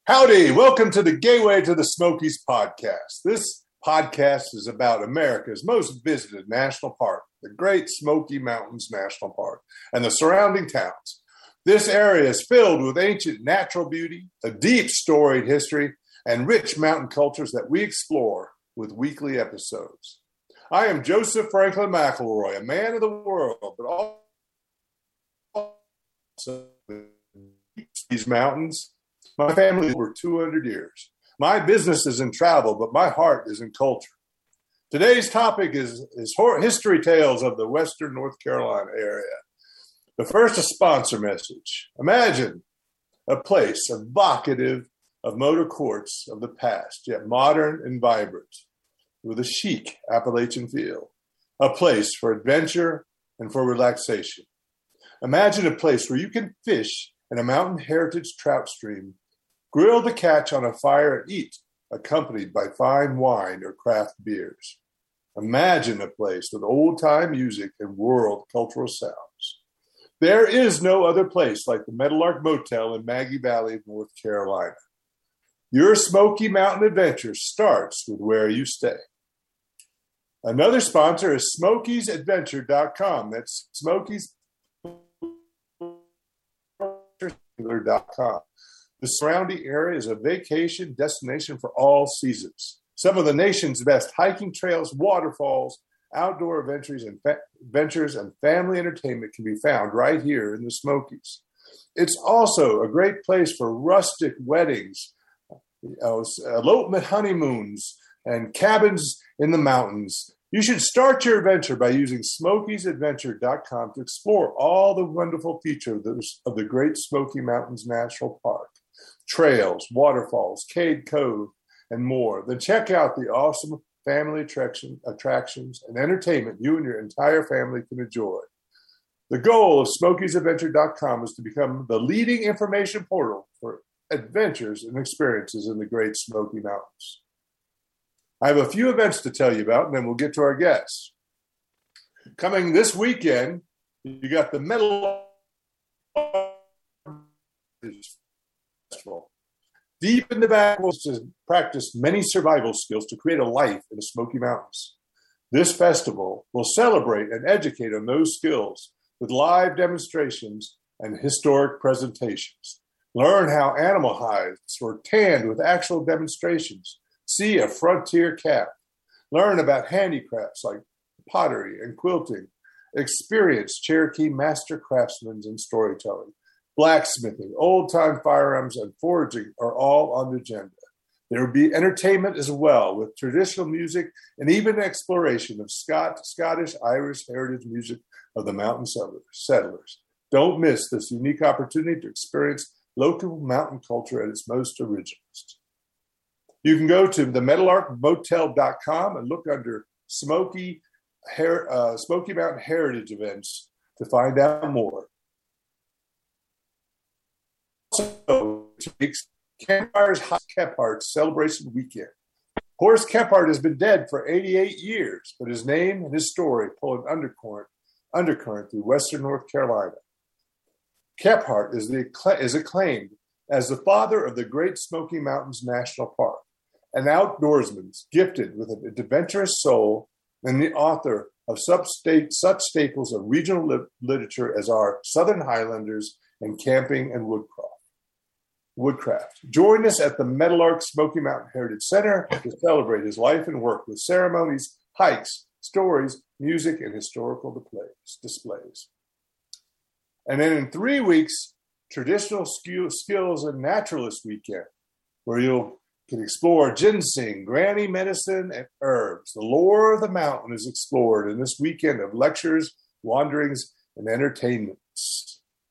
Howdy, welcome to the Gateway to the Smokies podcast. This podcast is about America's most visited national park, the Great Smoky Mountains National Park, and the surrounding towns. This area is filled with ancient natural beauty, a deep storied history, and rich mountain cultures that we explore with weekly episodes. I am Joseph Franklin McElroy, a man of the world, but also these mountains. My family is over 200 years. My business is in travel, but my heart is in culture. Today's topic is history tales of the Western North Carolina area. But first, a sponsor message. Imagine a place evocative of motor courts of the past, yet modern and vibrant, with a chic Appalachian feel. A place for adventure and for relaxation. Imagine a place where you can fish in a mountain heritage trout stream, grill the catch on a fire and eat, accompanied by fine wine or craft beers. Imagine a place with old-time music and world cultural sounds. There is no other place like the Meadowlark Motel in Maggie Valley, North Carolina. Your Smoky Mountain adventure starts with where you stay. Another sponsor is SmokiesAdventure.com. That's SmokiesAdventure.com. The surrounding area is a vacation destination for all seasons. Some of the nation's best hiking trails, waterfalls, outdoor adventures, and family entertainment can be found right here in the Smokies. It's also a great place for rustic weddings, elopement honeymoons, and cabins in the mountains. You should start your adventure by using SmokiesAdventure.com to explore all the wonderful features of the Great Smoky Mountains National Park. Trails, waterfalls, Cade Cove, and more. Then check out the awesome family attractions and entertainment you and your entire family can enjoy. The goal of SmokiesAdventure.com is to become the leading information portal for adventures and experiences in the Great Smoky Mountains. I have a few events to tell you about, and then we'll get to our guests. Coming this weekend, you got the Meadowlark Festival. Deep in the backwoods to practice many survival skills to create a life in the Smoky Mountains. This festival will celebrate and educate on those skills with live demonstrations and historic presentations. Learn how animal hides were tanned with actual demonstrations. See a frontier calf. Learn about handicrafts like pottery and quilting. Experience Cherokee master craftsmen and storytelling. Blacksmithing, old-time firearms, and foraging are all on the agenda. There will be entertainment as well, with traditional music and even exploration of Scottish, Irish heritage music of the mountain settlers. Don't miss this unique opportunity to experience local mountain culture at its most originalist. You can go to the meadowlarkmotel.com and look under Smoky Mountain Heritage Events to find out more. Also, Campfire's Horace Kephart Celebration Weekend. Horace Kephart has been dead for 88 years, but his name and his story pull an undercurrent through Western North Carolina. Kephart is acclaimed as the father of the Great Smoky Mountains National Park, an outdoorsman gifted with an adventurous soul and the author of such staples of regional literature as our Southern Highlanders and Camping and Woodcraft. Join us at the Meadowlark Smoky Mountain Heritage Center to celebrate his life and work with ceremonies, hikes, stories, music, and historical displays. And then in 3 weeks, Traditional Skills and Naturalist Weekend, where you can explore ginseng, granny medicine, and herbs. The lore of the mountain is explored in this weekend of lectures, wanderings, and entertainments.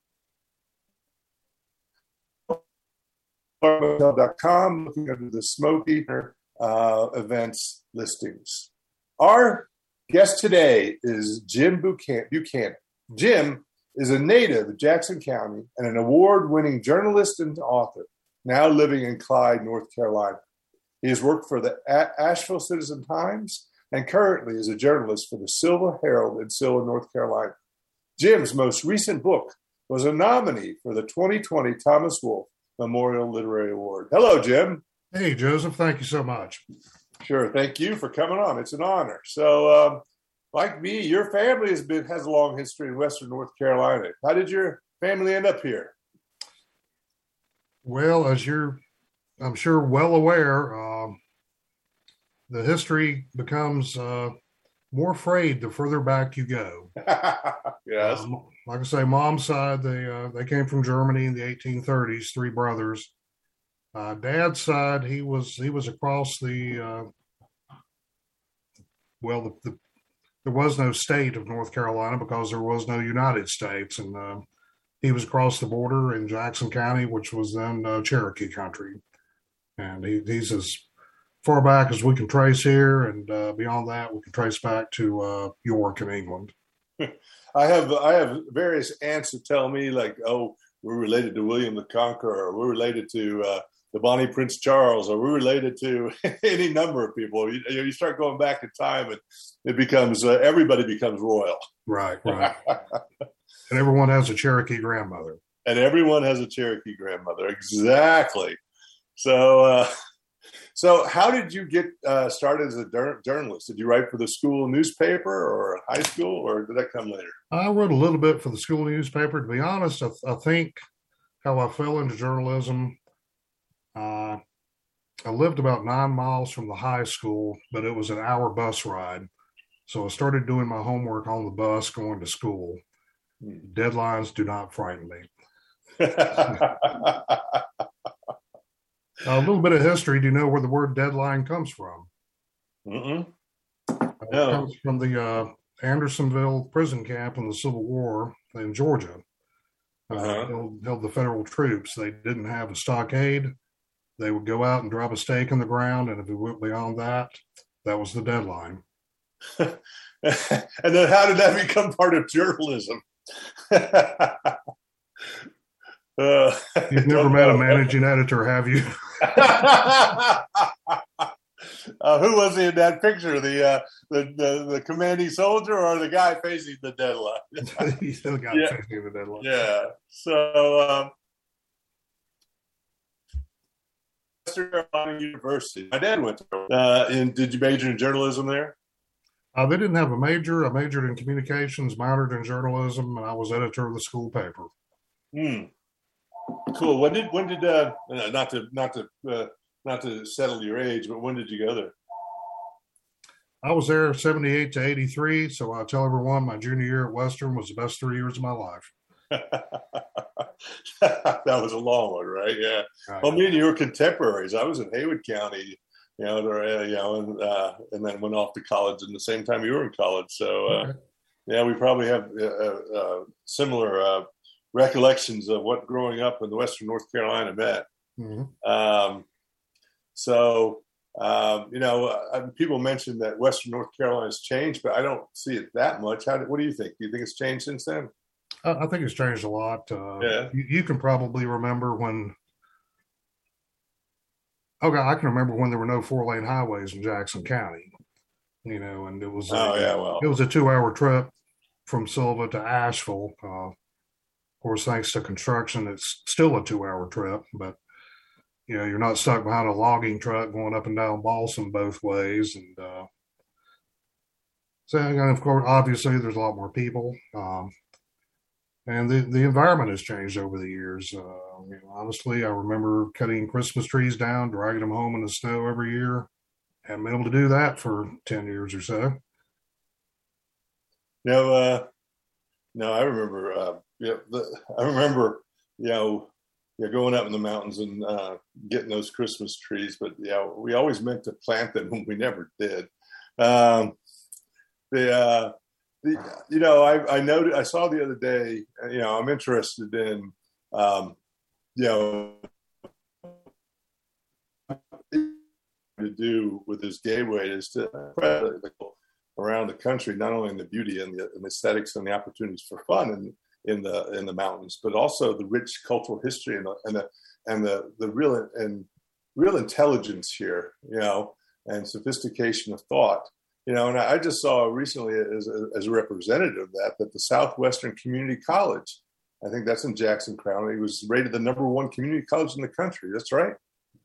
Hotel.com, looking under the Smoky events listings. Our guest today is Jim Buchanan. Jim is a native of Jackson County and an award-winning journalist and author, now living in Clyde, North Carolina. He has worked for the Asheville Citizen-Times and currently is a journalist for the Silver Herald in Silver, North Carolina. Jim's most recent book was a nominee for the 2020 Thomas Wolfe Memorial Literary Award. Hello, Jim. Hey, Joseph, thank you so much. Sure. Thank you for coming on. It's an honor. So, like me, your family has a long history in Western North Carolina. How did your family end up here? Well, as you're, I'm sure, well aware, the history becomes more frayed the further back you go. Yes. Like I say, mom's side, they came from Germany in the 1830s, three brothers. Dad's side, he was across there was no state of North Carolina because there was no United States, and he was across the border in Jackson County, which was then Cherokee country, and he's as far back as we can trace here, and beyond that, we can trace back to York in England. I have various aunts that tell me like, oh, we're related to William the Conqueror, or we're related to the Bonnie Prince Charles, or we're related to any number of people. You start going back in time, and it becomes everybody becomes royal. Right. And everyone has a Cherokee grandmother. And everyone has a Cherokee grandmother. Exactly. So how did you get started as a journalist? Did you write for the school newspaper or high school, or did that come later? I wrote a little bit for the school newspaper. To be honest, I think how I fell into journalism, I lived about 9 miles from the high school, but it was an hour bus ride. So I started doing my homework on the bus going to school. Deadlines do not frighten me. A little bit of history. Do you know where the word deadline comes from? No. It comes from the Andersonville prison camp in the Civil War in Georgia. Held the federal troops. They didn't have a stockade. They would go out and drop a stake in the ground, and if it went beyond that, that was the deadline. And then how did that become part of journalism? You've never met a managing editor, have you? Who was he in that picture? The commanding soldier or the guy facing the deadline? He's the guy facing the deadline. Yeah. So, Western Carolina University. My dad went to. Did you major in journalism there? They didn't have a major. I majored in communications, minored in journalism, and I was editor of the school paper. Cool. When did not to settle your age, but when did you go there? I was there 78 to 83. So I tell everyone my junior year at Western was the best 3 years of my life. That was a long one, right? Yeah. Right. Well, me and you were contemporaries. I was in Haywood County, and then went off to college in the same time you were in college. So, okay. Yeah, we probably have similar recollections of what growing up in the Western North Carolina meant. Mm-hmm. People mention that Western North Carolina has changed, but I don't see it that much. What do you think? Do you think it's changed since then? I think it's changed a lot. You can probably remember when. Okay, I can remember when there were no 4-lane highways in Jackson County. And it was it was a 2-hour trip from Silva to Asheville. Of course, thanks to construction, it's still a 2-hour trip, but you're not stuck behind a logging truck going up and down Balsam both ways. And of course, obviously, there's a lot more people. And the environment has changed over the years. Honestly, I remember cutting Christmas trees down, dragging them home in the snow every year. Haven't been able to do that for 10 years or so. No, I remember. I remember, going up in the mountains and getting those Christmas trees. But we always meant to plant them, and we never did. I noted. I saw the other day. I'm interested in, to do with this gateway is to around the country, not only in the beauty and the aesthetics and the opportunities for fun in the mountains, but also the rich cultural history and the real intelligence here, and sophistication of thought. And I just saw recently as a representative of that the Southwestern Community College I think that's in Jackson County. It was rated the #1 community college in the country. That's right.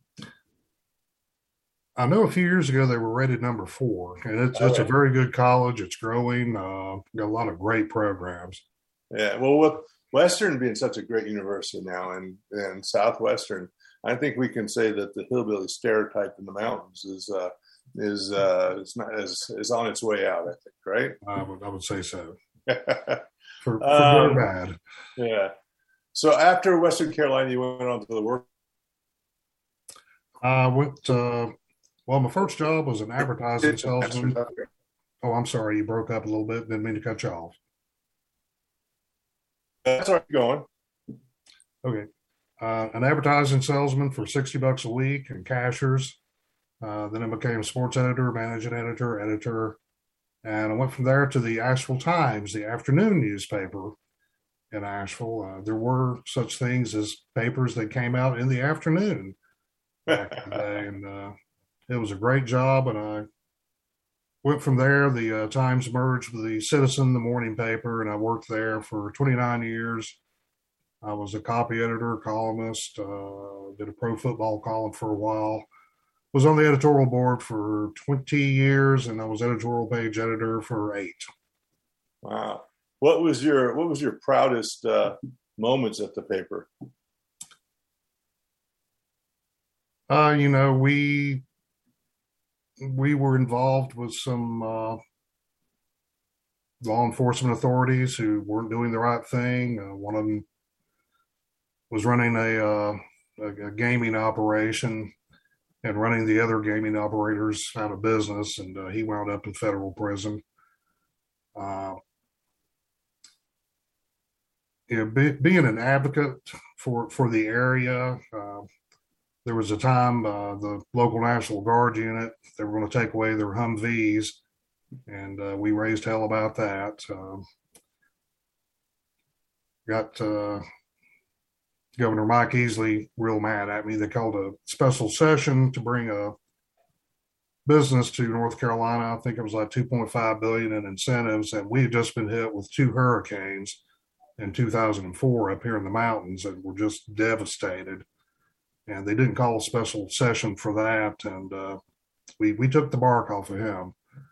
I know a few years ago they were rated #4, and it's a very good college. It's growing. Got a lot of great programs. Yeah, well, with Western being such a great university now, and Southwestern, I think we can say that the hillbilly stereotype in the mountains is on its way out. I think, right? I would say so. for good or bad. Yeah. So after Western Carolina, you went on to the work. I went. Well, my first job was an advertising salesman. Oh, I'm sorry, you broke up a little bit. Didn't mean to cut you off. That's where you're going. Okay. An advertising salesman for $60 a week and cashiers. Then I became sports editor, managing editor. And I went from there to the Asheville Times, the afternoon newspaper in Asheville. There were such things as papers that came out in the afternoon back in the day. And it was a great job. And I went from there. The Times merged with the Citizen, the morning paper, and I worked there for 29 years. I was a copy editor, columnist, did a pro football column for a while. Was on the editorial board for 20 years, and I was editorial page editor for 8. Wow. What was your proudest moments at the paper? We were involved with some law enforcement authorities who weren't doing the right thing. One of them was running a gaming operation and running the other gaming operators out of business, and he wound up in federal prison. Being an advocate for the area, there was a time the local National Guard unit, they were going to take away their Humvees, and we raised hell about that. Got Governor Mike Easley real mad at me. They called a special session to bring a business to North Carolina. I think it was like $2.5 billion in incentives, and we had just been hit with 2 hurricanes in 2004 up here in the mountains, and were just devastated. And they didn't call a special session for that, and we took the bark off of him.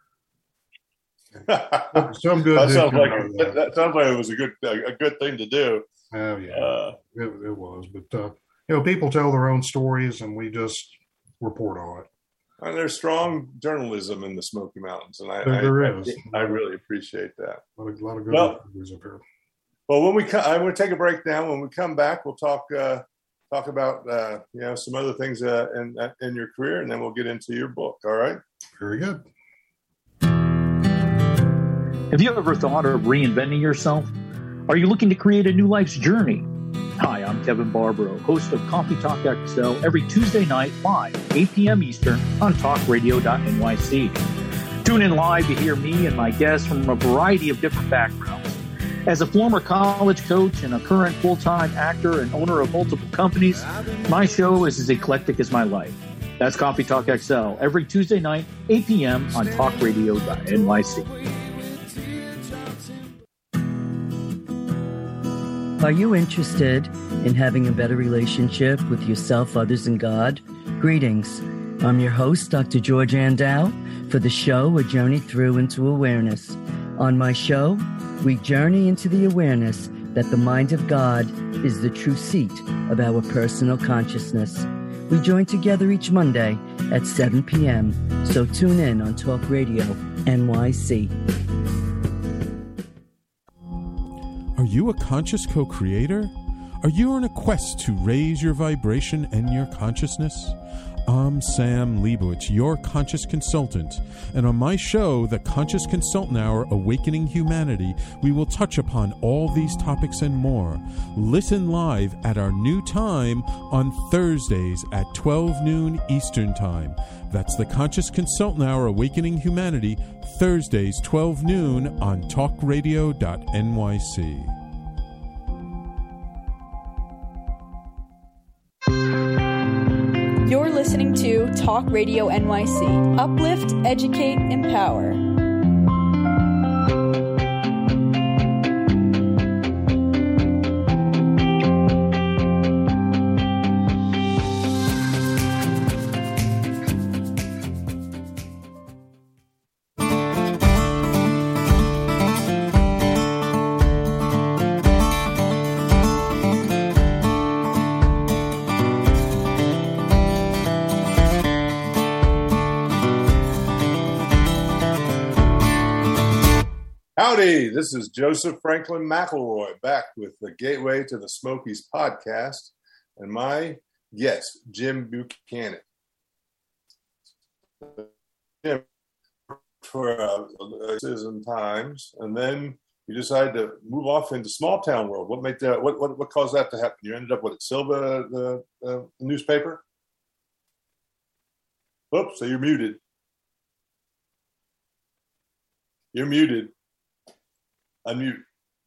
Some good. That sounds like it was a good thing to do. Oh yeah, it was. But people tell their own stories, and we just report on it. And there's strong journalism in the Smoky Mountains, and I really appreciate that. A lot of good news up here. Well, I'm going to take a break now. When we come back, we'll talk about some other things in your career, and then we'll get into your book. All right. Very good. Have you ever thought of reinventing yourself? Are you looking to create a new life's journey? Hi, I'm Kevin Barbaro, host of Coffee Talk XL every Tuesday night live, 8 p.m. Eastern on talkradio.nyc. Tune in live to hear me and my guests from a variety of different backgrounds. As a former college coach and a current full-time actor and owner of multiple companies, my show is as eclectic as my life. That's Coffee Talk XL every Tuesday night, 8 p.m. on talkradio.nyc. Are you interested in having a better relationship with yourself, others, and God? Greetings. I'm your host, Dr. George Andow, for the show A Journey Through into Awareness. On my show, we journey into the awareness that the mind of God is the true seat of our personal consciousness. We join together each Monday at 7 p.m., so tune in on Talk Radio NYC. Are you a conscious co-creator? Are you on a quest to raise your vibration and your consciousness? I'm Sam Leibowitz, your conscious consultant, and on my show, The Conscious Consultant Hour, Awakening Humanity, we will touch upon all these topics and more. Listen live at our new time on Thursdays at 12 noon Eastern Time. That's The Conscious Consultant Hour, Awakening Humanity, Thursdays, 12 noon on talkradio.nyc. You're listening to Talk Radio NYC. Uplift, educate, empower. Howdy, this is Joseph Franklin McElroy back with the Gateway to the Smokies podcast and my guest, Jim Buchanan. Jim, for Citizen Times, and then you decided to move off into small town world. What made that? What caused that to happen? You ended up with Silva, the newspaper. Oops, so you're muted. You're muted. Unmute.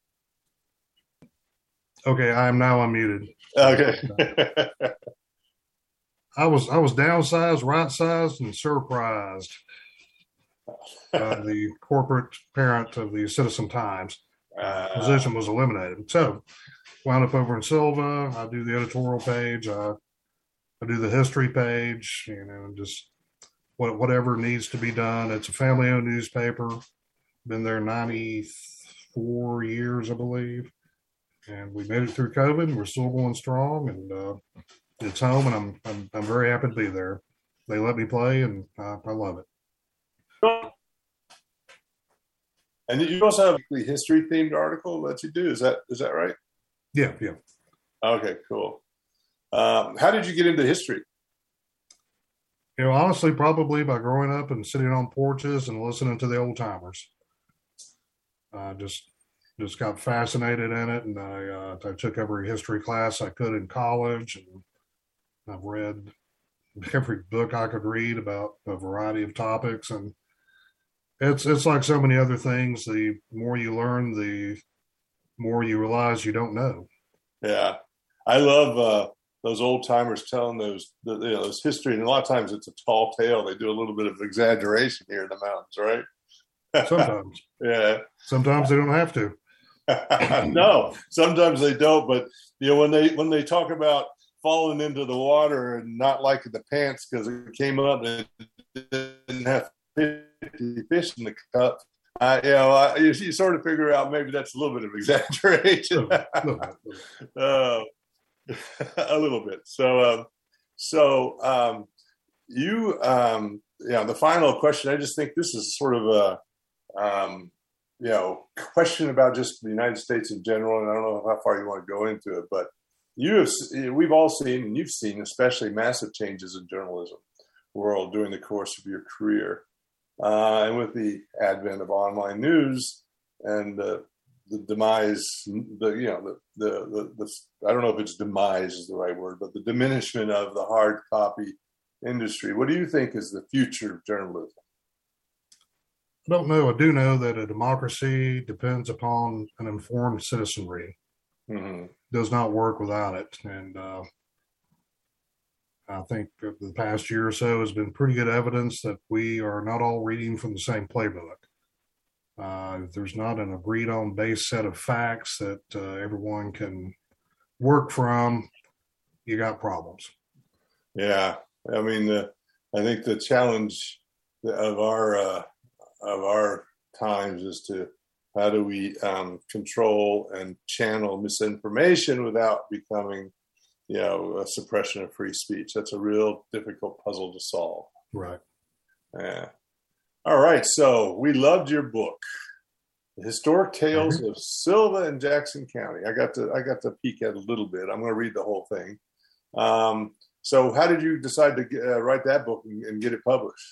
Okay, I am now unmuted. Okay. I was downsized, right-sized, and surprised by the corporate parent of the Citizen Times. Position was eliminated. So, wound up over in Silva. I do the editorial page. I do the history page. Just whatever needs to be done. It's a family-owned newspaper. Been there 94 years, I believe, and we made it through COVID. We're still going strong, and it's home, and I'm very happy to be there. They let me play, and I love it. And you also have a history themed article that you do. Is that right? Yeah. Okay, cool. How did you get into history? Honestly, probably by growing up and sitting on porches and listening to the old timers. Just got fascinated in it, and I took every history class I could in college, and I've read every book I could read about a variety of topics, and it's like so many other things. The more you learn, the more you realize you don't know. Yeah, I love those old timers telling those history, and a lot of times it's a tall tale. They do a little bit of exaggeration here in the mountains, right? Sometimes. Yeah. Sometimes they don't have to. No, sometimes they don't. But when they talk about falling into the water and not liking the pants because it came up and it didn't have 50 fish in the cup, you sort of figure out maybe that's a little bit of exaggeration. A little bit. The final question. I just think this is sort of a question about just the United States in general, and I don't know how far you want to go into it, but we've all seen, and you've seen especially massive changes in journalism world during the course of your career, and with the advent of online news and the demise, I don't know if it's demise is the right word, but the diminishment of the hard copy industry. What do you think is the future of journalism? I don't know. I do know that a democracy depends upon an informed citizenry. Mm-hmm. Does not work without it. And I think the past year or so has been pretty good evidence that we are not all reading from the same playbook. If there's not an agreed on base set of facts that everyone can work from, you got problems. Yeah. I mean, I think the challenge of our times is to how do we control and channel misinformation without becoming, a suppression of free speech. That's a real difficult puzzle to solve. Right. Yeah. All right. So we loved your book, The Historic Tales of Silva and Jackson County. I got to peek at a little bit. I'm going to read the whole thing. So how did you decide to write that book and get it published?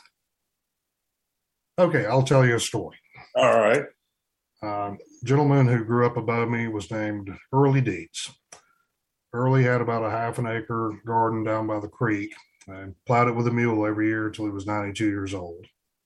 Okay, I'll tell you a story. All right. Gentleman who grew up above me was named Early Dietz. Early had about a half an acre garden down by the creek and plowed it with a mule every year until he was 92 years old.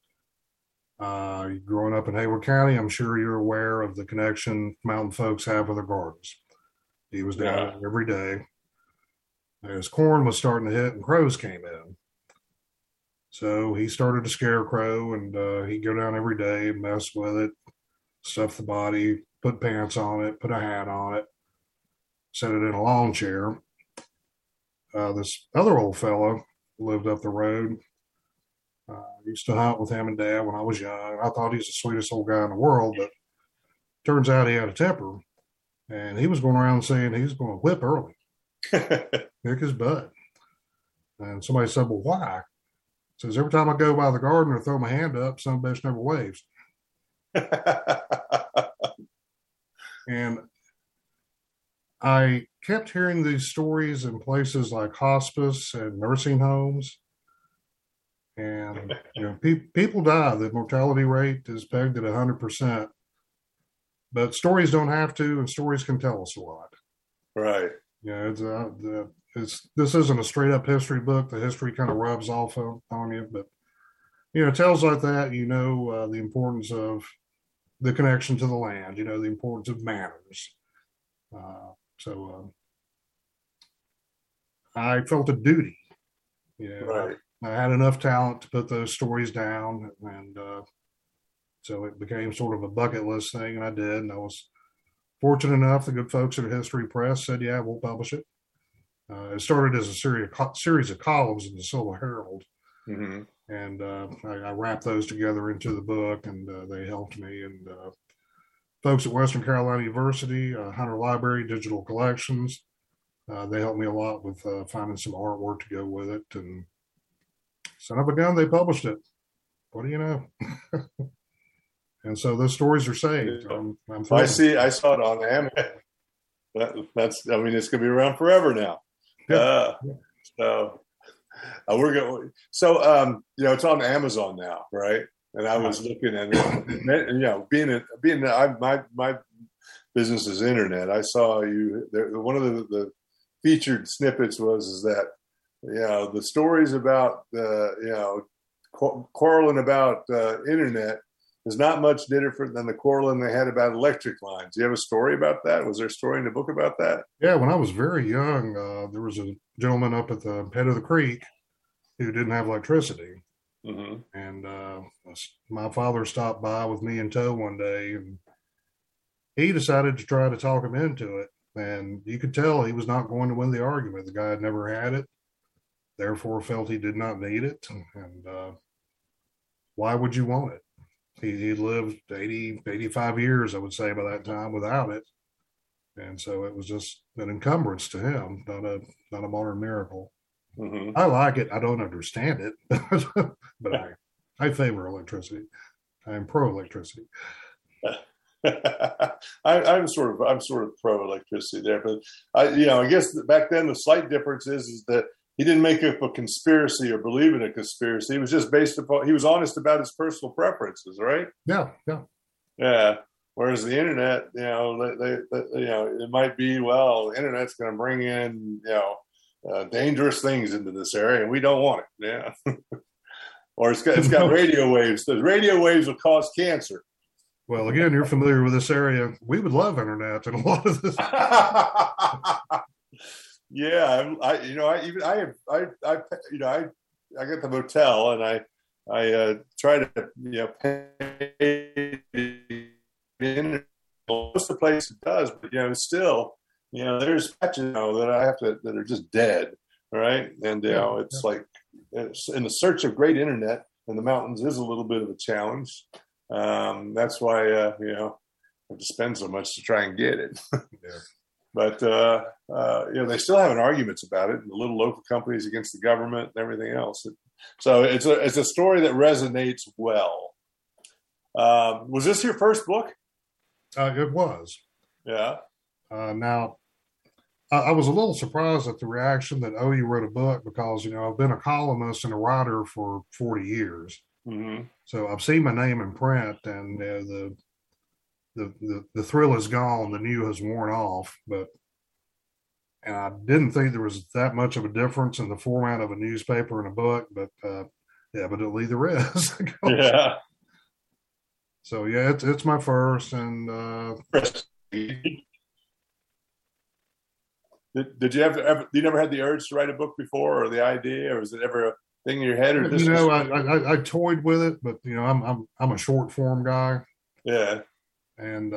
Growing up in Hayward County, I'm sure you're aware of the connection mountain folks have with their gardens. He was down there every day. His corn was starting to hit and crows came in. So he started a scarecrow, and he'd go down every day and mess with it, stuff the body, put pants on it, put a hat on it, set it in a lawn chair. This other old fellow lived up the road. I used to hunt with him and Dad when I was young. I thought he was the sweetest old guy in the world, but turns out he had a temper, and he was going around saying he was going to whip Early, kick his butt. And somebody said, well, why? Says, every time I go by the garden or throw my hand up, some bitch never waves. And I kept hearing these stories in places like hospice and nursing homes. And, people die. The mortality rate is pegged at 100%. But stories don't have to, and stories can tell us a lot. Right. This isn't a straight up history book. The history kind of rubs off on you, but tales like that, the importance of the connection to the land, the importance of manners. So I felt a duty. Right. I had enough talent to put those stories down, and so it became sort of a bucket list thing, and I did. And I was fortunate enough, the good folks at History Press said, "Yeah, we'll publish it." It started as a series of columns in the Silver Herald, mm-hmm. and I wrapped those together into the book, and they helped me. And folks at Western Carolina University, Hunter Library, Digital Collections, they helped me a lot with finding some artwork to go with it. And son of a gun, they published it. What do you know? And so those stories are saved. I saw it on Amazon. It's going to be around forever now. Yeah. So we're going. So it's on Amazon now, right? And I was looking at it. My business is internet. I saw you. One of the featured snippets was that the stories about quarreling about internet is not much different than the quarreling they had about electric lines. Do you have a story about that? Was there a story in the book about that? Yeah, when I was very young, there was a gentleman up at the head of the creek who didn't have electricity. Mm-hmm. And my father stopped by with me in tow one day, and he decided to try to talk him into it. And you could tell he was not going to win the argument. The guy had never had it, therefore felt he did not need it. And why would you want it? He lived 85 years, I would say, by that time without it. And so it was just an encumbrance to him, not a modern miracle. Mm-hmm. I like it. I don't understand it, but I favor electricity. I'm pro electricity. I'm sort of pro electricity there, but I guess back then the slight difference is that he didn't make up a conspiracy or believe in a conspiracy. It was just based upon, he was honest about his personal preferences, right? Yeah. Whereas the internet, it might be, the internet's going to bring in, dangerous things into this area, and we don't want it. Yeah. Or it's got radio waves. The radio waves will cause cancer. Well, again, you're familiar with this area. We would love internet and a lot of this. Yeah, I got the motel, and I try to pay most of the place it does, but still there's patches that I have to that are just dead, right? And it's like in the search of great internet in the mountains is a little bit of a challenge. That's why I have to spend so much to try and get it. Yeah. But they still having arguments about it, and the little local companies against the government and everything else. So it's a story that resonates well. Was this your first book? It was. Yeah. Now, I was a little surprised at the reaction that you wrote a book, because I've been a columnist and a writer for 40 years. Mm-hmm. So I've seen my name in print, and the thrill is gone, the new has worn off, and I didn't think there was that much of a difference in the format of a newspaper and a book, but evidently there is. Yeah. So it's my first, and did you you never had the urge to write a book before, or the idea, or was it ever a thing in your head? Or I toyed with it, but I'm a short form guy. Yeah. And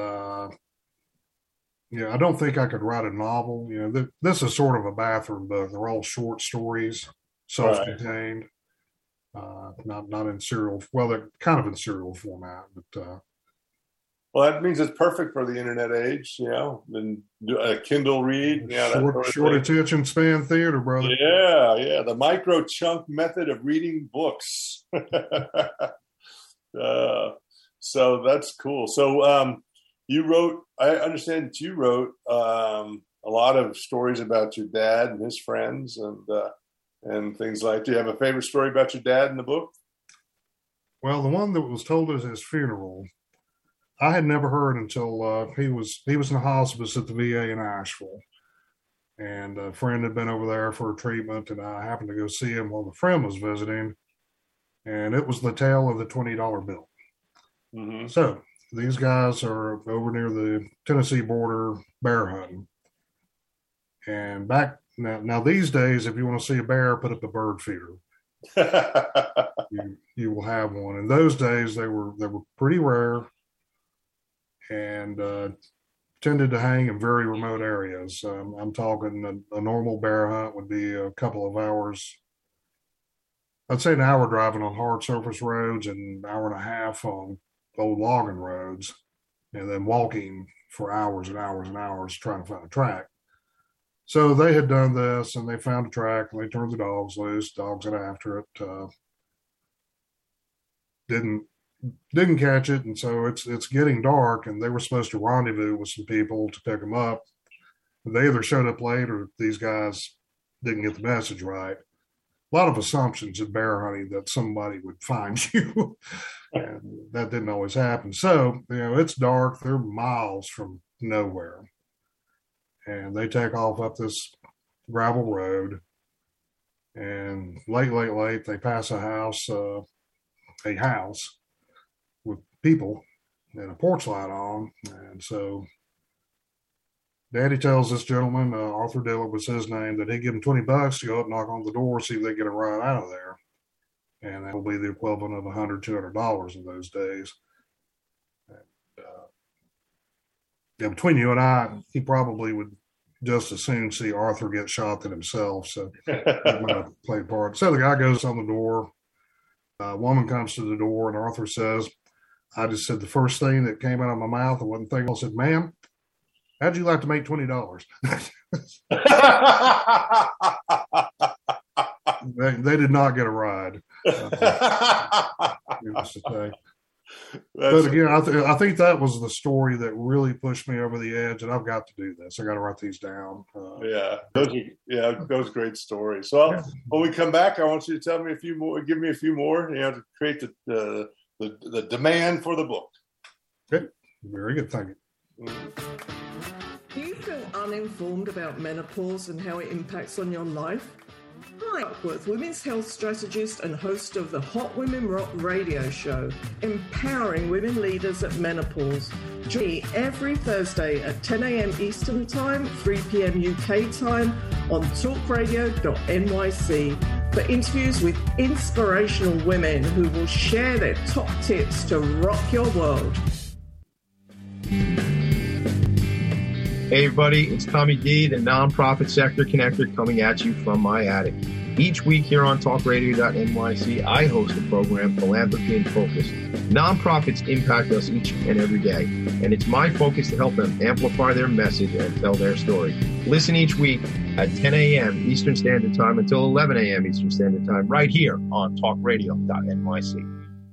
I don't think I could write a novel. This is sort of a bathroom book. They're all short stories, self-contained, not in serial. Well, they're kind of in serial format, but well, that means it's perfect for the internet age. And a Kindle read. Short attention span theater, brother. Yeah. The micro chunk method of reading books. So that's cool. So I understand that you wrote a lot of stories about your dad and his friends and things like that. Do you have a favorite story about your dad in the book? Well, the one that was told at his funeral, I had never heard until he was in hospice at the VA in Asheville. And a friend had been over there for a treatment, and I happened to go see him while the friend was visiting. And it was the tale of the $20 bill. Mm-hmm. So these guys are over near the Tennessee border bear hunting. And back now these days, if you want to see a bear, put up a bird feeder. you will have one. In those days, they were pretty rare and tended to hang in very remote areas. I'm talking a normal bear hunt would be a couple of hours. I'd say an hour driving on hard surface roads and an hour and a half on old logging roads, and then walking for hours and hours and hours trying to find a track. So they had done this, and they found a track, and they turned the dogs loose. Dogs got after it. Didn't catch it, and so it's getting dark, and they were supposed to rendezvous with some people to pick them up. They either showed up late or these guys didn't get the message right. A lot of assumptions in bear hunting that somebody would find you, and that didn't always happen. So, it's dark. They're miles from nowhere, and they take off up this gravel road, and late, they pass a house with people and a porch light on. And so Daddy tells this gentleman, Arthur Dillard was his name, that he'd give him $20 to go up, knock on the door, see if they get a ride out of there. And that will be the equivalent of $100, $200 in those days. And, between you and I, he probably would just as soon see Arthur get shot than himself. So that might have played a part. So the guy goes on the door. A woman comes to the door, and Arthur says, I just said the first thing that came out of my mouth. I wasn't thinking. I said, ma'am, how'd you like to make $20? They did not get a ride. But again, I think that was the story that really pushed me over the edge, and I've got to do this. I got to write these down. Those great stories. So when we come back, I want you to tell me a few more. Give me a few more. To create the demand for the book. Okay, very good. Thank you. Do you feel uninformed about menopause and how it impacts on your life? Hi, Duckworth, women's health strategist and host of the Hot Women Rock radio show, empowering women leaders at menopause. Join me every Thursday at 10 a.m. Eastern Time, 3 p.m. UK time on talkradio.nyc for interviews with inspirational women who will share their top tips to rock your world. Hey everybody, it's Tommy D, the Nonprofit Sector Connector, coming at you from my attic. Each week here on talkradio.nyc, I host a program, Philanthropy in Focus. Nonprofits impact us each and every day, and it's my focus to help them amplify their message and tell their story. Listen each week at 10 a.m. Eastern Standard Time until 11 a.m. Eastern Standard Time, right here on talkradio.nyc.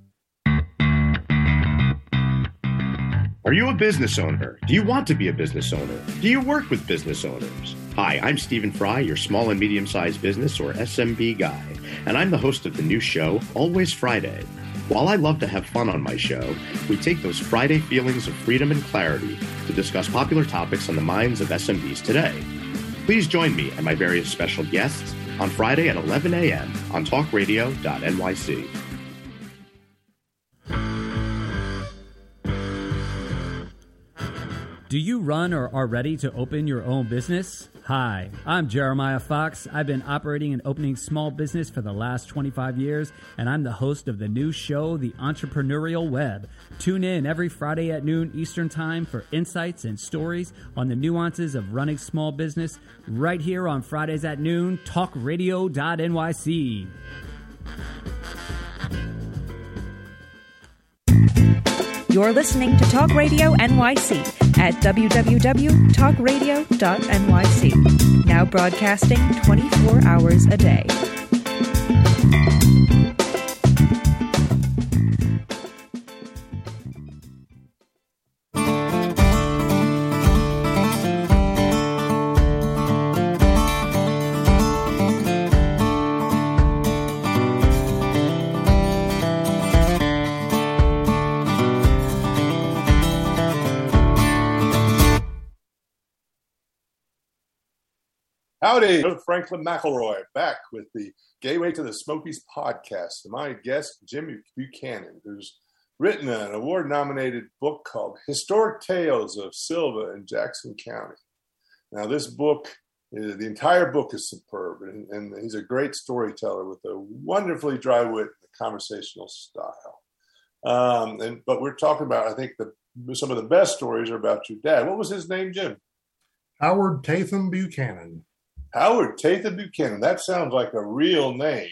Are you a business owner? Do you want to be a business owner? Do you work with business owners? Hi, I'm Stephen Fry, your small and medium-sized business, or SMB guy, and I'm the host of the new show, Always Friday. While I love to have fun on my show, we take those Friday feelings of freedom and clarity to discuss popular topics on the minds of SMBs today. Please join me and my various special guests on Friday at 11 a.m. on talkradio.nyc. Do you run or are ready to open your own business? Hi, I'm Jeremiah Fox. I've been operating and opening small business for the last 25 years, and I'm the host of the new show, The Entrepreneurial Web. Tune in every Friday at noon Eastern Time for insights and stories on the nuances of running small business right here on Fridays at noon, talkradio.nyc. You're listening to Talk Radio NYC at www.talkradio.nyc. Now broadcasting 24 hours a day. Howdy, Franklin McElroy, back with the Gateway to the Smokies podcast. My guest, Jim Buchanan, who's written an award-nominated book called Historic Tales of Sylva in Jackson County. Now, this book, the entire book is superb, and he's a great storyteller with a wonderfully dry wit and conversational style. But we're talking about, I think, some of the best stories are about your dad. What was his name, Jim? Howard Tatham Buchanan. Howard Tatham Buchanan. That sounds like a real name.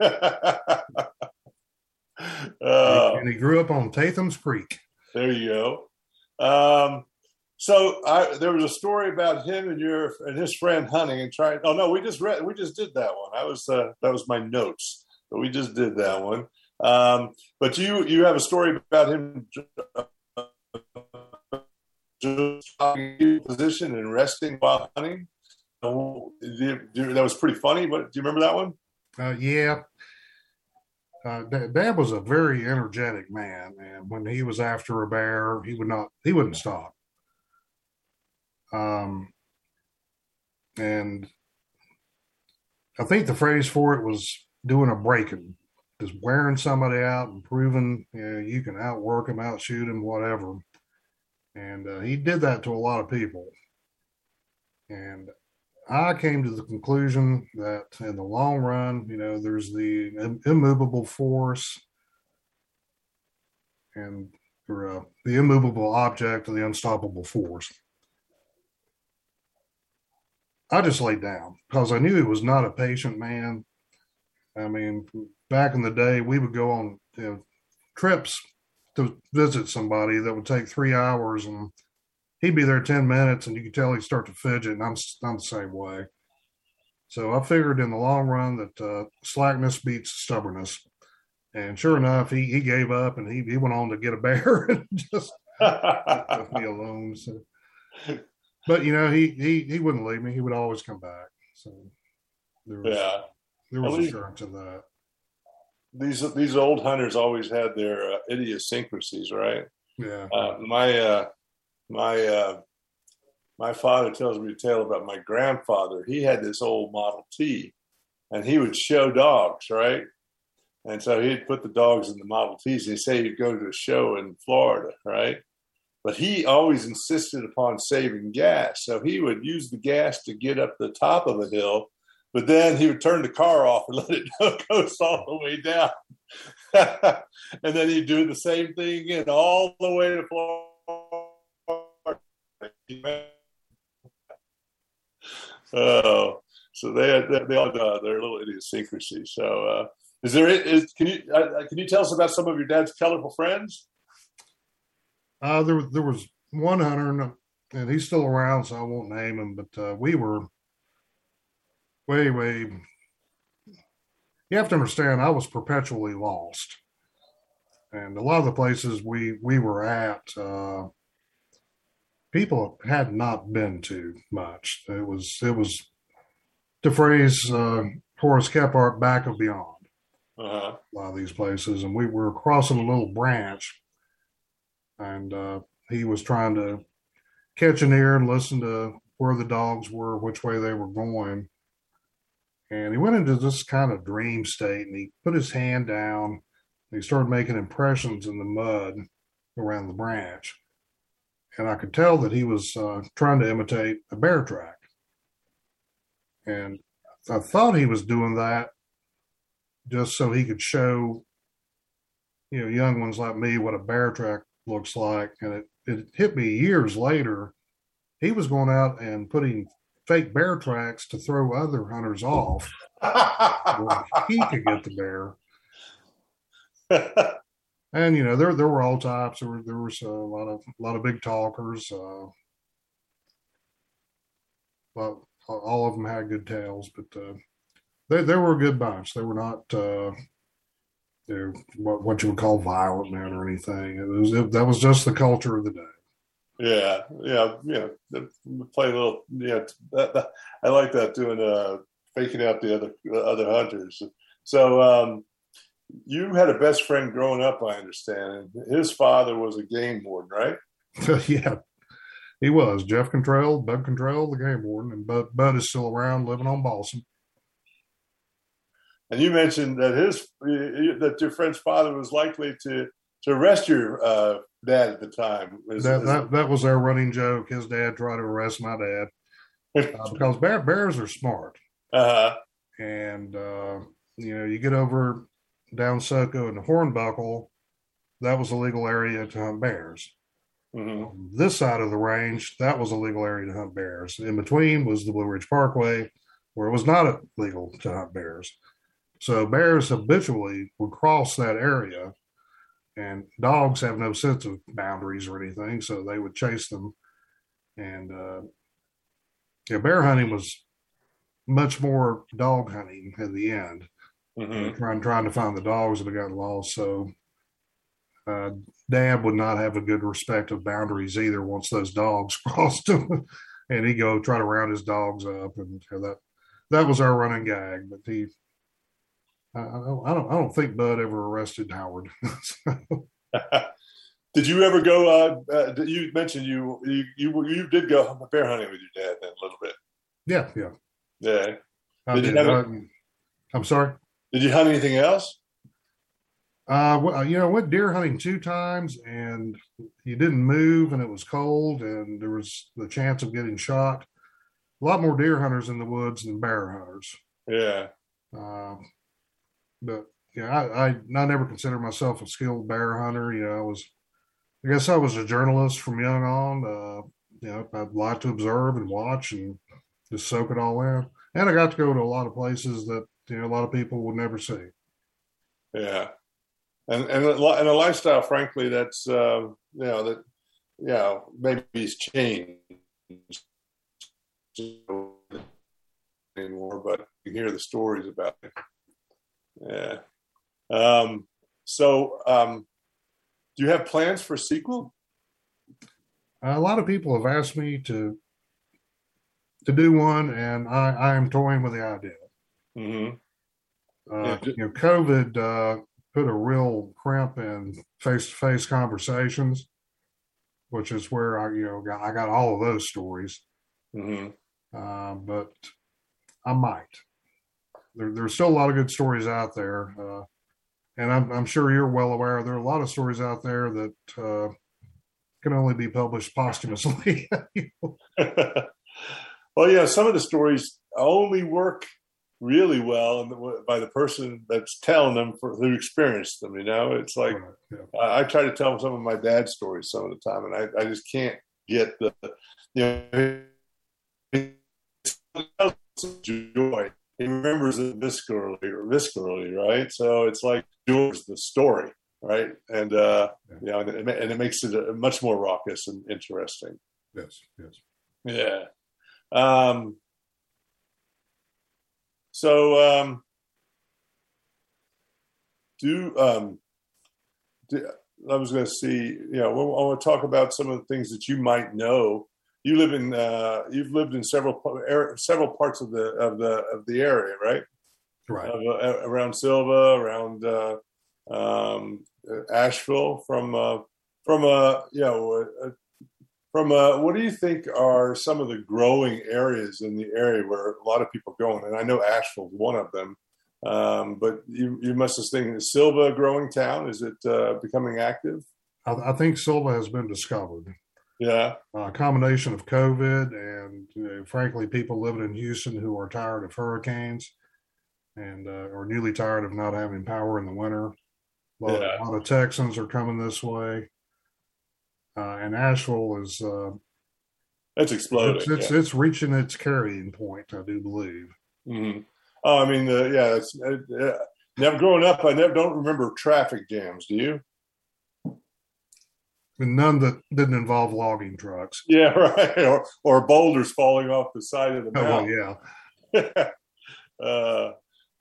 And he grew up on Tatham's Creek. There you go. So there was a story about him and his friend hunting and trying. Oh no, we just did that one. That was my notes, but we just did that one. But you have a story about him just position and resting while hunting. That was pretty funny. But do you remember that one? Yeah. Dad was a very energetic man, and when he was after a bear, he wouldn't stop. And I think the phrase for it was doing a break-in, just wearing somebody out and proving you can outwork him, outshoot him, whatever. And he did that to a lot of people. And I came to the conclusion that in the long run, there's the immovable force and the immovable object and the unstoppable force. I just laid down because I knew he was not a patient man. I mean, back in the day, we would go on trips to visit somebody that would take 3 hours, and he'd be there 10 minutes, and you could tell he'd start to fidget, and I'm the same way. So I figured in the long run that slackness beats stubbornness. And sure enough, he gave up, and he went on to get a bear and just left me alone. So. But, he wouldn't leave me. He would always come back. So there was assurance in that. These old hunters always had their idiosyncrasies, right? Yeah. My father tells me a tale about my grandfather. He had this old Model T, and he would show dogs, right? And so he'd put the dogs in the Model Ts. They say he'd go to a show in Florida, right? But he always insisted upon saving gas. So he would use the gas to get up the top of a hill, but then he would turn the car off and let it go all the way down. And then he'd do the same thing again, all the way to Florida. So they all got their little idiosyncrasy. So can you tell us about some of your dad's colorful friends? There was one hunter, and he's still around, so I won't name him, but we were way. You have to understand, I was perpetually lost. And a lot of the places we were at, people had not been to much. It was to phrase Horace Kephart, back of beyond. A lot of these places, and we were crossing a little branch, and he was trying to catch an ear and listen to where the dogs were, which way they were going. And he went into this kind of dream state, and he put his hand down, and he started making impressions in the mud around the branch. And I could tell that he was trying to imitate a bear track. And I thought he was doing that just so he could show, young ones like me what a bear track looks like. And it hit me years later. He was going out and putting fake bear tracks to throw other hunters off where he could get the bear. And there were all types. There was a lot of big talkers. Well, all of them had good tales, but they were a good bunch. They were not what you would call violent men or anything. That was just the culture of the day. Yeah. Play a little. Yeah, I like that, doing faking out the other hunters. So you had a best friend growing up, I understand. His father was a game warden, right? Yeah, He was Jeff Cantrell, Bud Cantrell, the game warden, and Bud is still around, living on Balsam. And you mentioned that your friend's father was likely to arrest your dad at the time. That was our running joke. His dad tried to arrest my dad because bears are smart. Uh-huh. And you get over down Soco and the Hornbuckle, that was a legal area to hunt bears. Mm-hmm. This side of the range, that was a legal area to hunt bears. In between was the Blue Ridge Parkway, where it was not legal to hunt bears. So bears habitually would cross that area, and dogs have no sense of boundaries or anything, so they would chase them. And bear hunting was much more dog hunting in the end, trying to find the dogs that had gotten lost. So Dad would not have a good respect of boundaries either once those dogs crossed them, and he'd go try to round his dogs up, and that was our running gag. But I don't think Bud ever arrested Howard. Did you ever go? You mentioned you did go bear hunting with your dad then a little bit. Yeah. I'm sorry. Did you hunt anything else? I went deer hunting 2 times, and you didn't move, and it was cold, and there was the chance of getting shot. A lot more deer hunters in the woods than bear hunters. Yeah. But I never considered myself a skilled bear hunter. I guess I was a journalist from young on. I'd like to observe and watch and just soak it all in. And I got to go to a lot of places that a lot of people would never see. Yeah, and a lifestyle, frankly, that's maybe it's changed anymore, but you hear the stories about it. Yeah. Do you have plans for a sequel? A lot of people have asked me to do one, and I am toying with the idea. Mm-hmm. COVID put a real crimp in face-to-face conversations, which is where I got all of those stories. Mm-hmm. But I might. There's still a lot of good stories out there, and I'm sure you're well aware there are a lot of stories out there that can only be published posthumously. Well, yeah, some of the stories only work really well by the person that's telling them who experienced them. It's like I try to tell some of my dad's stories some of the time, and I just can't get the joy. He remembers it viscerally, right? So it's like yours, the story, right? And and it makes it much more raucous and interesting. Yes. Yeah. I was going to see, I want to talk about some of the things that you might know. You live in, you've lived in several parts of the area, right? Right. Around Silva, around Asheville. What do you think are some of the growing areas in the area where a lot of people are going? And I know Asheville is one of them. But you must have think, is Silva a growing town? Is it becoming active? I think Silva has been discovered. Yeah. A combination of COVID and, frankly, people living in Houston who are tired of hurricanes and are newly tired of not having power in the winter. A lot of Texans are coming this way. And Asheville is... it's exploding. It's reaching its carrying point, I do believe. Mm-hmm. Oh, I mean, never growing up, I don't remember traffic jams. Do you? And none that didn't involve logging trucks. Yeah, right. Or boulders falling off the side of the mountain. Oh,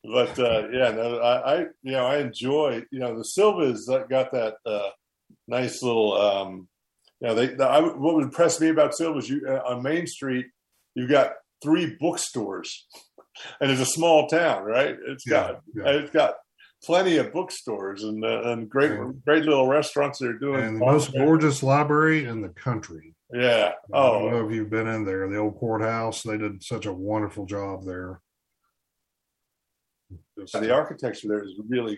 yeah. I enjoy. The Silva's got that nice little. What would impress me about Silva is on Main Street, you've got 3 bookstores. And it's a small town, right? It's got plenty of bookstores and great little restaurants that are doing. And the most gorgeous library in the country. Yeah. I don't know if you've been in there. The old courthouse, they did such a wonderful job there. The architecture there is really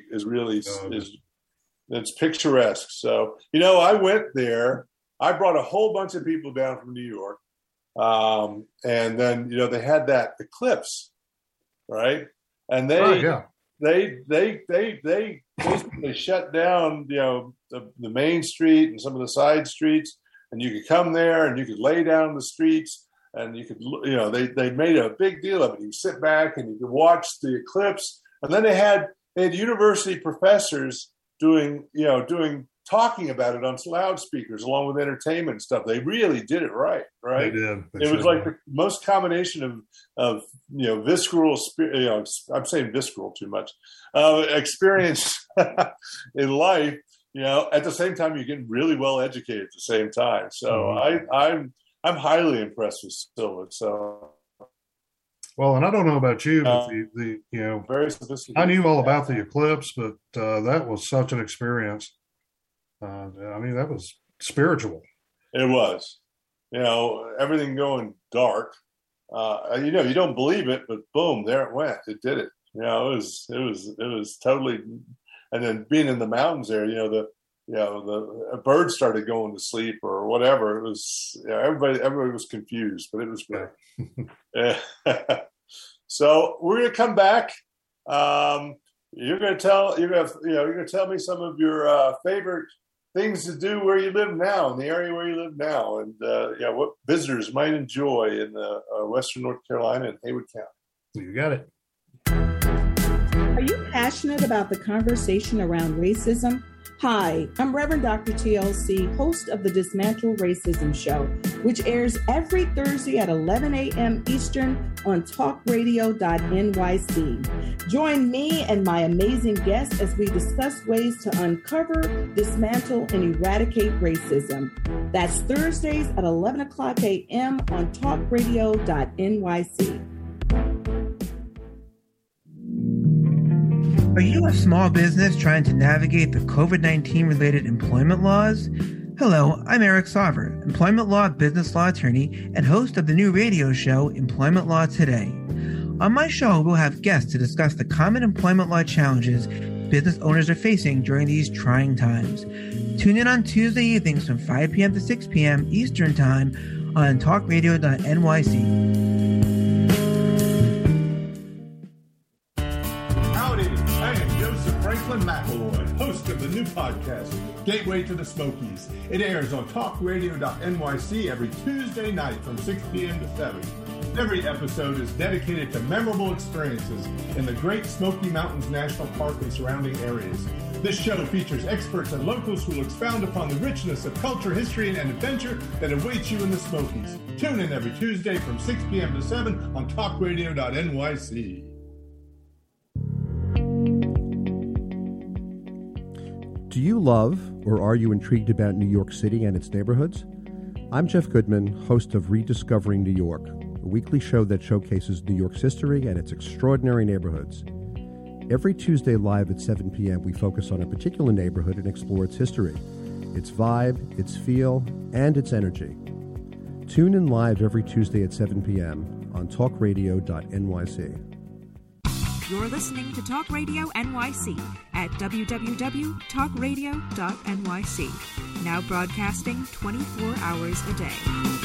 it's picturesque. So, I went there. I brought a whole bunch of people down from New York. And then, they had that eclipse, right? And they shut down, the main street and some of the side streets, and you could come there and you could lay down in the streets, and you could, they made a big deal of it. You could sit back and you could watch the eclipse. And then they had university professors talking about it on loudspeakers along with entertainment and stuff. They really did it right? They did. It was like the most combination of visceral, I'm saying visceral too much, experience in life. At the same time, you're getting really well educated at the same time. So I'm highly impressed with Silva. So. Well, and I don't know about you, but very sophisticated. I knew all about the eclipse, but that was such an experience. That was spiritual. It was, everything going dark. You don't believe it, but boom, there it went. It did it. It was totally. And then being in the mountains there, the birds started going to sleep or whatever. It was everybody was confused, but it was great. Yeah. So we're going to come back. You're going to tell me some of your favorite things to do where you live now, in the area where you live now, and what visitors might enjoy in Western North Carolina and Haywood County. You got it. Are you passionate about the conversation around racism? Hi, I'm Reverend Dr. TLC, host of the Dismantle Racism Show, which airs every Thursday at 11 a.m. Eastern on talkradio.nyc. Join me and my amazing guests as we discuss ways to uncover, dismantle, and eradicate racism. That's Thursdays at 11 o'clock a.m. on talkradio.nyc. Are you a small business trying to navigate the COVID-19 related employment laws? Hello, I'm Eric Sauver, employment law business law attorney and host of the new radio show, Employment Law Today. On my show, we'll have guests to discuss the common employment law challenges business owners are facing during these trying times. Tune in on Tuesday evenings from 5 p.m. to 6 p.m. Eastern Time on talkradio.nyc. McElroy, host of the new podcast, Gateway to the Smokies. It airs on talkradio.nyc every Tuesday night from 6 p.m. to 7. Every episode is dedicated to memorable experiences in the Great Smoky Mountains National Park and surrounding areas. This show features experts and locals who will expound upon the richness of culture, history, and adventure that awaits you in the Smokies. Tune in every Tuesday from 6 p.m. to 7 on talkradio.nyc. Do you love or are you intrigued about New York City and its neighborhoods? I'm Jeff Goodman, host of Rediscovering New York, a weekly show that showcases New York's history and its extraordinary neighborhoods. Every Tuesday live at 7 p.m., we focus on a particular neighborhood and explore its history, its vibe, its feel, and its energy. Tune in live every Tuesday at 7 p.m. on talkradio.nyc. You're listening to Talk Radio NYC at www.talkradio.nyc. Now broadcasting 24 hours a day.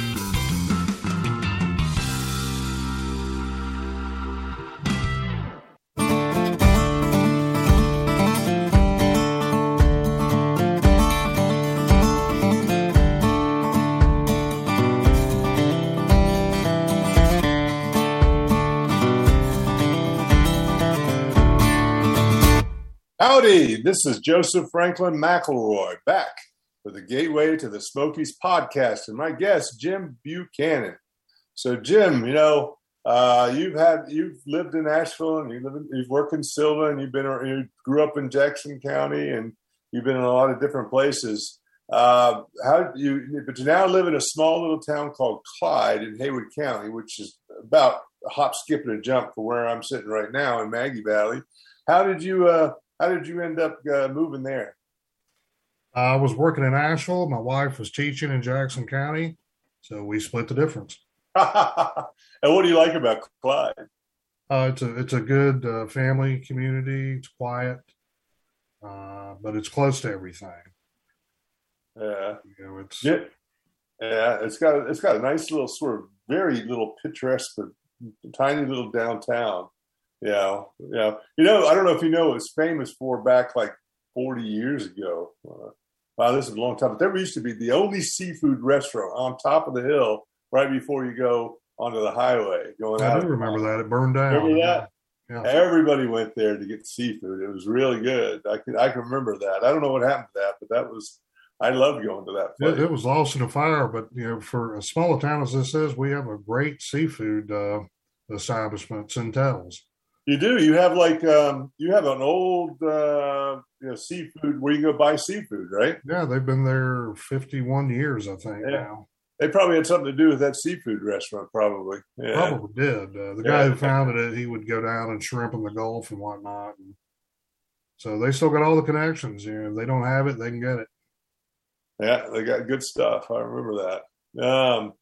Howdy, this is Joseph Franklin McElroy back for the Gateway to the Smokies podcast and my guest, Jim Buchanan. So Jim, you've lived in Asheville and you've worked in Silva and you grew up in Jackson County and you've been in a lot of different places. But you now live in a small little town called Clyde in Haywood County, which is about a hop, skip, and a jump from where I'm sitting right now in Maggie Valley. How did you end up moving there? I was working in Asheville. My wife was teaching in Jackson County. So we split the difference. And what do you like about Clyde? It's a good family community. It's quiet, but it's close to everything. Yeah, it's it's got a nice little sort of very little picturesque, but tiny little downtown. Yeah. I don't know if you know, it was famous for back like 40 years ago. Wow, this is a long time. But there used to be the only seafood restaurant on top of the hill right before you go onto the highway going out. I do remember that. It burned down. Remember that? Yeah. Everybody went there to get seafood. It was really good. I can remember that. I don't know what happened to that, but I loved going to that place. It was lost in a fire, but for as small a town as this is, we have a great seafood establishment, Centel's. You do. You have you have an old seafood where you go buy seafood, right? Yeah, they've been there 51 years, I think. Yeah. Now they probably had something to do with that seafood restaurant. Probably. Yeah. Probably did. The guy who founded it, he would go down and shrimp in the Gulf and whatnot. And so they still got all the connections. If they don't have it, they can get it. Yeah, they got good stuff. I remember that.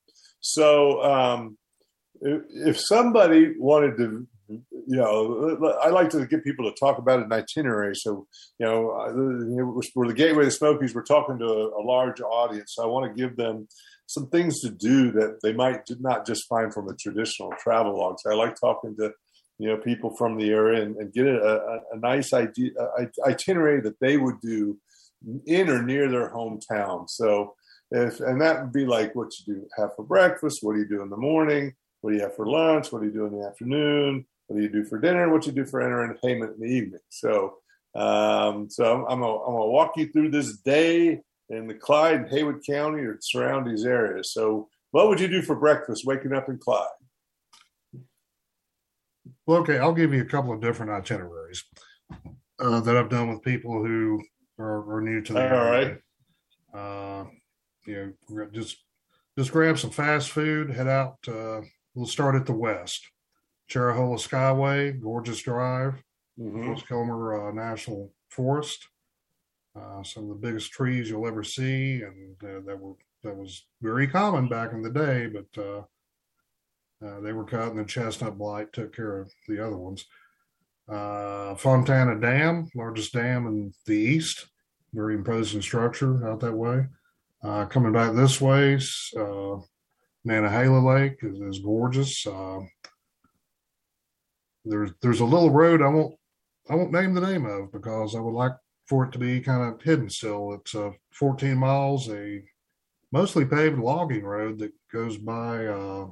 If somebody wanted to, I like to get people to talk about an itinerary. So, we're the Gateway to Smokies. We're talking to a large audience. So I want to give them some things to do that they might not just find from a traditional travel log. So I like talking to, people from the area and get a nice itinerary that they would do in or near their hometown. So and that would be like what you have for breakfast, what do you do in the morning, what do you have for lunch, what do you do in the afternoon, what do you do for dinner, what you do for entertainment in the evening. So I'm gonna walk you through this day in the Clyde and Haywood County or surrounding areas. So what would you do for breakfast waking up in Clyde? Well, okay, I'll give you a couple of different itineraries that I've done with people who are new to the area. All right. Just grab some fast food, head out. We'll start at the west. Cherahola Skyway, gorgeous drive, Comer National Forest. Some of the biggest trees you'll ever see, and that was very common back in the day, but they were cut, and the chestnut blight took care of the other ones. Fontana Dam, largest dam in the east, very imposing structure out that way. Coming back this way, Nantahala Lake is gorgeous. There's a little road I won't name the name of because I would like for it to be kind of hidden still. It's 14 miles, a mostly paved logging road that goes by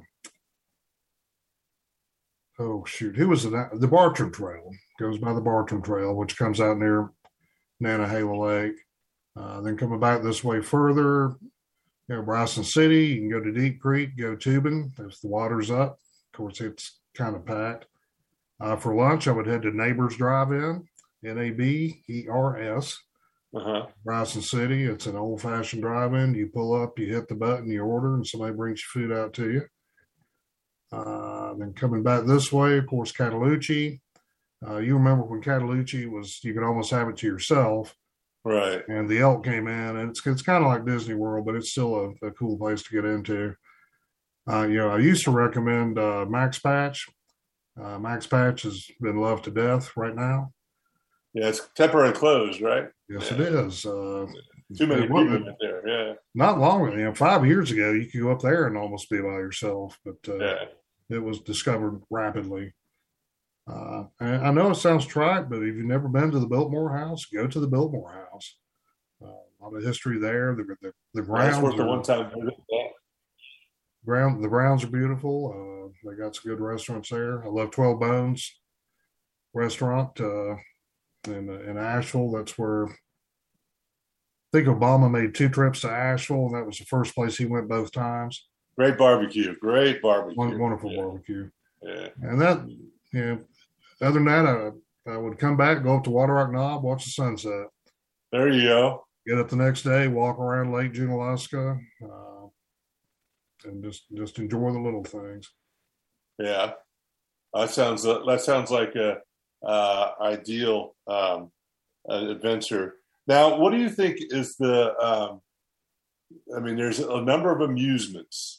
the Bartram Trail. Goes by the Bartram Trail, which comes out near Nantahala Lake. Then coming back this way further, Bryson City, you can go to Deep Creek, go tubing if the water's up. Of course, it's kind of packed. For lunch, I would head to Neighbors Drive-In, Nabers. Bryson City, it's an old-fashioned drive-in. You pull up, you hit the button, you order, and somebody brings your food out to you. Then coming back this way, of course, Cataloochee. You remember when Cataloochee you could almost have it to yourself. Right. And the elk came in, and it's kind of like Disney World, but it's still a cool place to get into. I used to recommend Max Patch. Max Patch has been loved to death right now. Yeah, it's temporarily closed, right? Yes, it is. Too many people in there, yeah. Not long ago, 5 years ago, you could go up there and almost be by yourself, but it was discovered rapidly. And I know it sounds trite, but if you've never been to the Biltmore House, go to the Biltmore House. A lot of history there. The grounds. That's worth the one time visit. The grounds are beautiful. They got some good restaurants there. I love 12 Bones restaurant in Asheville. That's where I think Obama made 2 trips to Asheville, and that was the first place he went both times. Great barbecue. Wonderful barbecue. Yeah. And that, other than that, I would come back, go up to Water Rock Knob, watch the sunset. There you go. Get up the next day, walk around Lake Junaluska, and just enjoy the little things. Yeah, that sounds like a ideal adventure. Now, what do you think is there's a number of amusements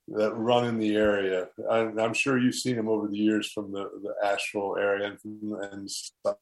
that run in the area. I'm sure you've seen them over the years from the Asheville area and stuff.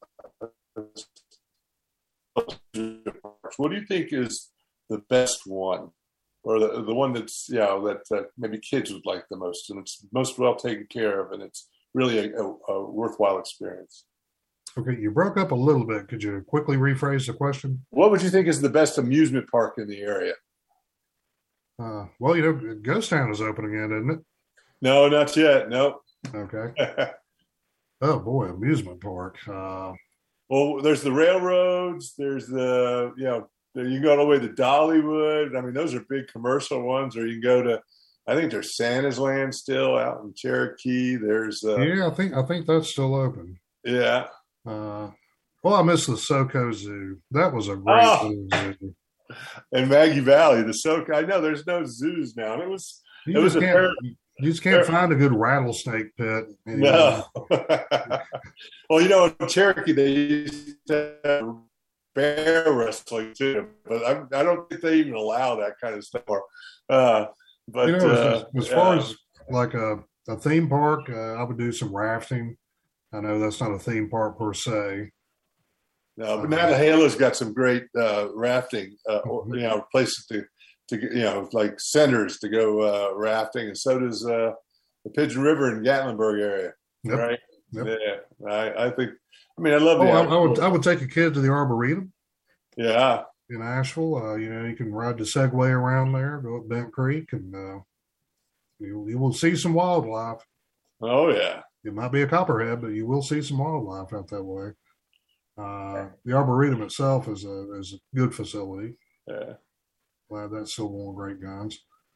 What do you think is the best one, or the one that's that maybe kids would like the most, and it's most well taken care of, and it's really a worthwhile experience? Okay, you broke up a little bit. Could you quickly rephrase the question? What would you think is the best amusement park in the area? Well, Ghost Town is open again, isn't it? No, not yet. Nope. Okay. Oh boy, amusement park. Well, there's the railroads. There's the you can go all the way to Dollywood. I mean, those are big commercial ones. Or you can go to, I think there's Santa's Land still out in Cherokee. There's I think that's still open. Yeah. Well, I miss the SoCo Zoo. That was a great zoo. In Maggie Valley, the SoCo. I know there's no zoos now. And you just can't find a good rattlesnake pit anymore. No. Well, in Cherokee they used to have bear wrestling too, but I don't think they even allow that kind of stuff. But as far as like a theme park, I would do some rafting. I know that's not a theme park per se. No, but now the Halo's got some great rafting, places to like centers to go rafting, and so does the Pigeon River in Gatlinburg area, yep. Right? Yep. Yeah, I think. I mean, I love. I would take a kid to the Arboretum. Yeah. In Asheville, you can ride the Segway around there, go up Bent Creek, and you will see some wildlife. Oh yeah. It might be a copperhead, but you will see some wildlife out that way. The Arboretum itself is a good facility. Yeah. Glad that's still going great guns.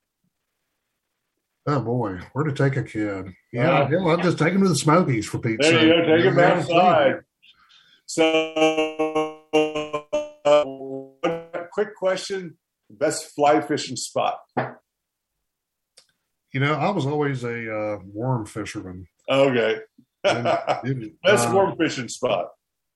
Oh boy, where to take a kid? Yeah, I'll just take him to the Smokies for Pete's sake. There you go, take him outside. So, one quick question: best fly fishing spot? I was always a worm fisherman. Okay. Best worm fishing spot.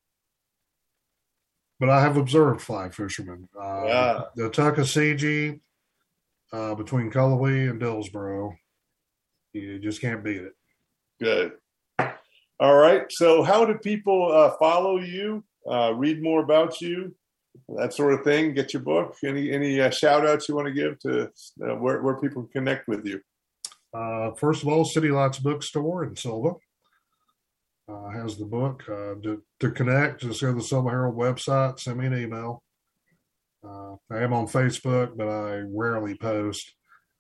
But I have observed fly fishermen. The Tuckasegee, between Cullowhee and Dillsboro, you just can't beat it. Good. All right. So how do people follow you, read more about you, that sort of thing, get your book? Any shout outs you want to give to where people can connect with you? First of all, City Lots Bookstore in Sylva has the book. To connect, just go to the Sylva Herald website, send me an email. I am on Facebook, but I rarely post.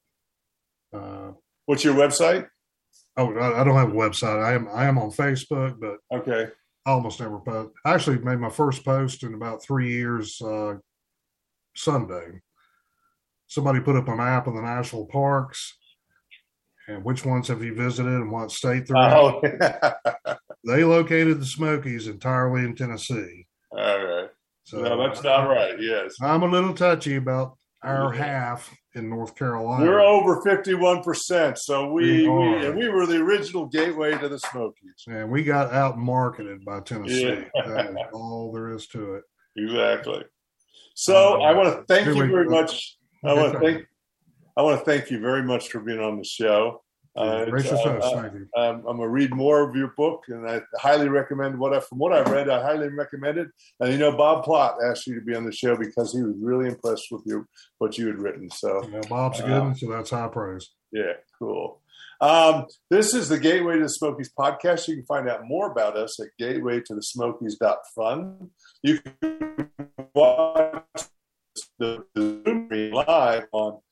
What's your website? Oh, I don't have a website. I am on Facebook, but okay, I almost never post. I actually made my first post in about 3 years Sunday. Somebody put up a map of the national parks and which ones have you visited and what state they're in. They located the Smokies entirely in Tennessee. All right. So no, that's not right. Yes. I'm a little touchy about our half in North Carolina. We're over 51%. So we were the original gateway to the Smokies. And we got out marketed by Tennessee. Yeah. That is all there is to it. Exactly. So I want to thank you very much. I want to thank you very much for being on the show. Gracious host, thank you. I'm going to read more of your book, and I highly recommend from what I've read, I highly recommend it. And Bob Plott asked you to be on the show because he was really impressed with what you had written. So Bob's good, so that's high praise. Yeah, cool. This is the Gateway to the Smokies podcast. You can find out more about us at gatewaytothe-smokies.fun. You can watch the Zoom live on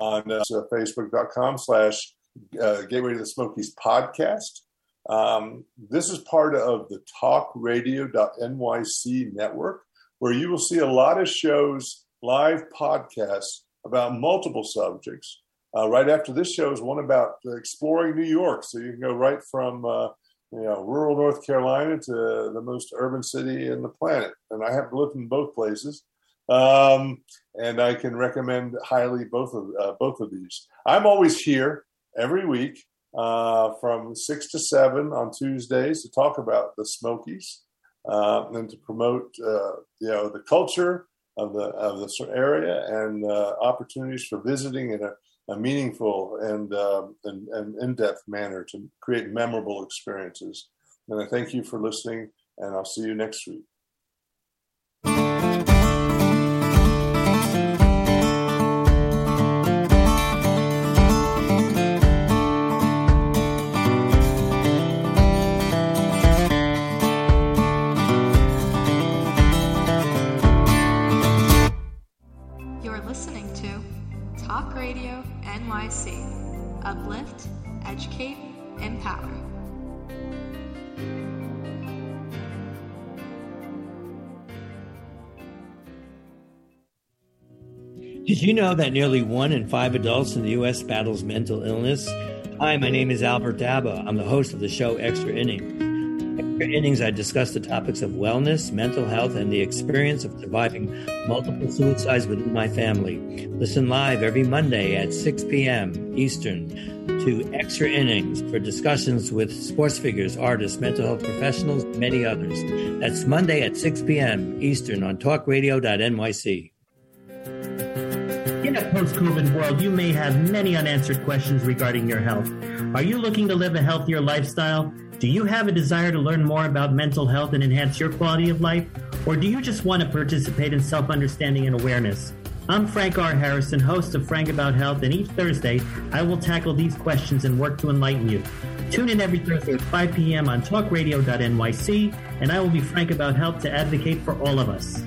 Facebook.com/Gateway to the Smokies podcast. This is part of the talkradio.nyc network, where you will see a lot of shows, live podcasts about multiple subjects. Right after this show is one about exploring New York. So you can go right from rural North Carolina to the most urban city in the planet. And I happen to live in both places. And I can recommend highly both of these. I'm always here every week from 6 to 7 on Tuesdays to talk about the Smokies and to promote the culture of the area and opportunities for visiting in a meaningful and in-depth manner to create memorable experiences. And I thank you for listening, and I'll see you next week. Talk Radio NYC. Uplift, educate, empower. Did you know that nearly 1 in 5 adults in the U.S. battles mental illness? Hi, my name is Albert Daba. I'm the host of the show Extra Innings. Extra Innings, I discuss the topics of wellness, mental health, and the experience of surviving multiple suicides within my family. Listen live every Monday at 6 p.m. Eastern to Extra Innings for discussions with sports figures, artists, mental health professionals, and many others. That's Monday at 6 p.m. Eastern on talkradio.nyc. In a post-COVID world, you may have many unanswered questions regarding your health. Are you looking to live a healthier lifestyle? Do you have a desire to learn more about mental health and enhance your quality of life? Or do you just want to participate in self-understanding and awareness? I'm Frank R. Harrison, host of Frank About Health, and each Thursday, I will tackle these questions and work to enlighten you. Tune in every Thursday at 5 p.m. on talkradio.nyc, and I will be Frank About Health to advocate for all of us.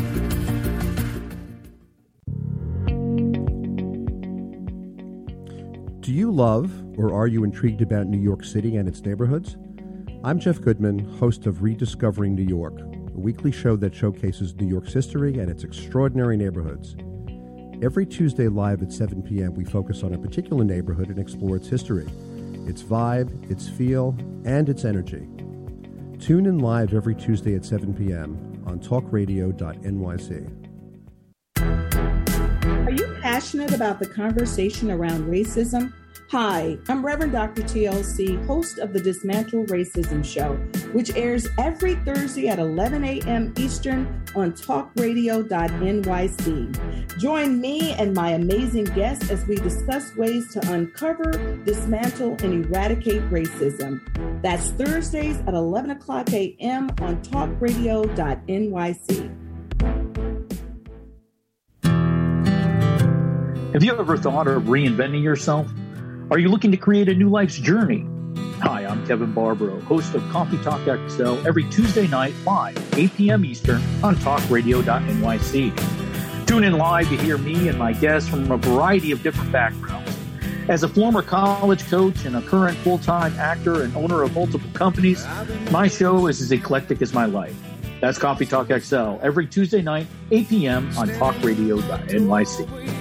Do you love or are you intrigued about New York City and its neighborhoods? I'm Jeff Goodman, host of Rediscovering New York, a weekly show that showcases New York's history and its extraordinary neighborhoods. Every Tuesday live at 7 p.m., we focus on a particular neighborhood and explore its history, its vibe, its feel, and its energy. Tune in live every Tuesday at 7 p.m. on talkradio.nyc. Are you passionate about the conversation around racism? Hi, I'm Reverend Dr. TLC, host of the Dismantle Racism Show, which airs every Thursday at 11 a.m. Eastern on talkradio.nyc. Join me and my amazing guests as we discuss ways to uncover, dismantle, and eradicate racism. That's Thursdays at 11 o'clock a.m. on talkradio.nyc. Have you ever thought of reinventing yourself? Are you looking to create a new life's journey? Hi, I'm Kevin Barbaro, host of Coffee Talk XL every Tuesday night live, 8 p.m. Eastern on talkradio.nyc. Tune in live to hear me and my guests from a variety of different backgrounds. As a former college coach and a current full-time actor and owner of multiple companies, my show is as eclectic as my life. That's Coffee Talk XL every Tuesday night, 8 p.m. on talkradio.nyc.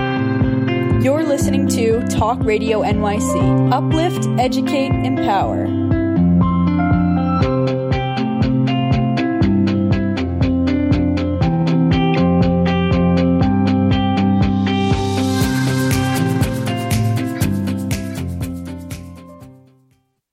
You're listening to Talk Radio NYC. Uplift, educate, empower.